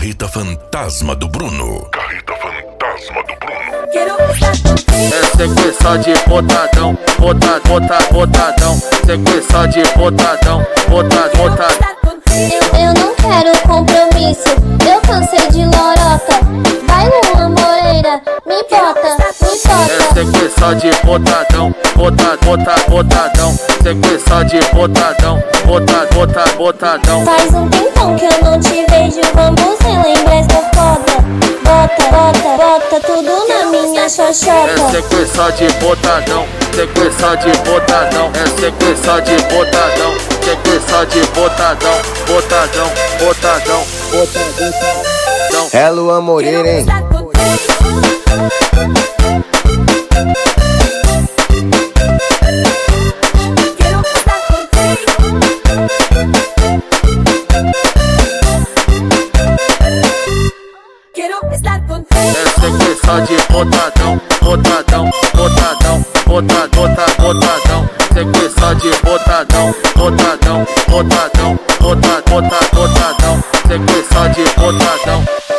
Carreta Fantasma do Bruno. Carreta Fantasma do Bruno. É sequência de botadão, botadão. Sequência de botadão, botadão. Eu não quero compromisso, eu cansei de lorota. Vai Luan Moreira, me bota. É sequência de botadão, botadão. Sequência de botadão, botadão. Faz um tempão que eu não te vejo, vamos relembrar essa foda. Bota tudo na minha xoxota. É sequência de botadão, sequência de botadão. É sequência de botadão, sequência de botadão. É Luan Moreira, hein? É sequência de botadão. Sequência de botadão. Sequência de botadão.